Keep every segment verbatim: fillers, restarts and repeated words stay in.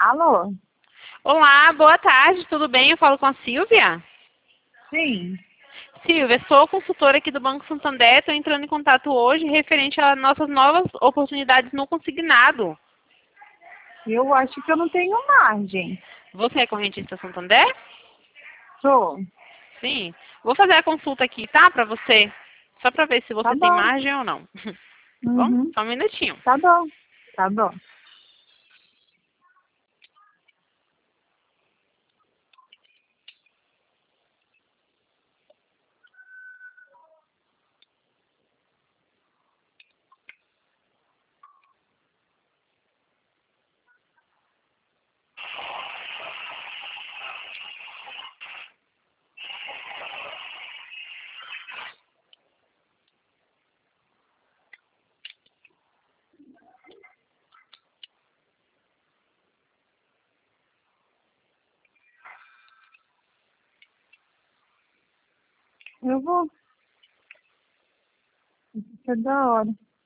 Alô? Olá, boa tarde, tudo bem? Eu falo com a Silvia. Sim. Silvia, sou consultora aqui do Banco Santander, estou entrando em contato hoje referente às nossas novas oportunidades no consignado. Eu acho que eu não tenho margem. Você é correntista Santander? Sou. Sim. Vou fazer a consulta aqui, tá? Para você. Só para ver se Tá você tem bom. margem ou não. Tá bom? Uhum. Só um minutinho. Tá bom. Tá bom. Eu vou. Isso é da hora.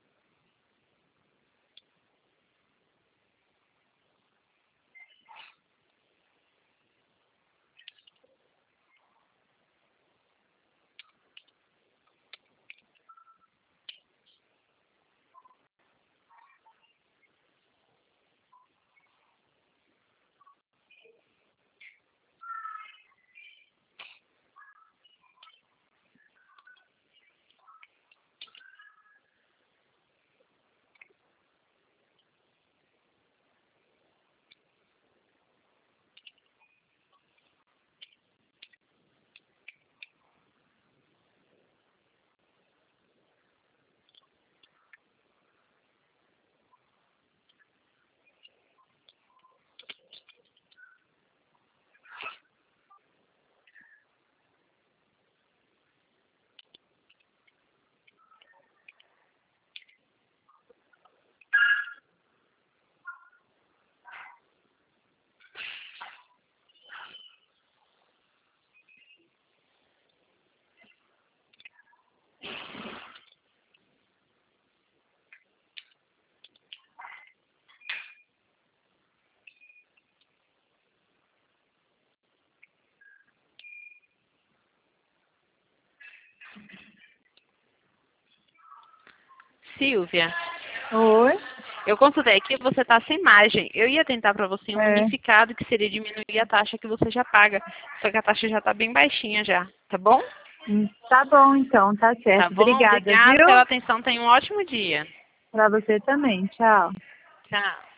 Silvia, Oi? eu consultei aqui, você está sem margem. Eu ia tentar para você um É. unificado que seria diminuir a taxa que você já paga. Só que a taxa já está bem baixinha já, tá bom? Hum, Tá bom, então. Tá Tá certo. bom? Obrigada, Obrigada viu? pela atenção. Tenha um ótimo dia. Pra você também. Tchau. Tchau.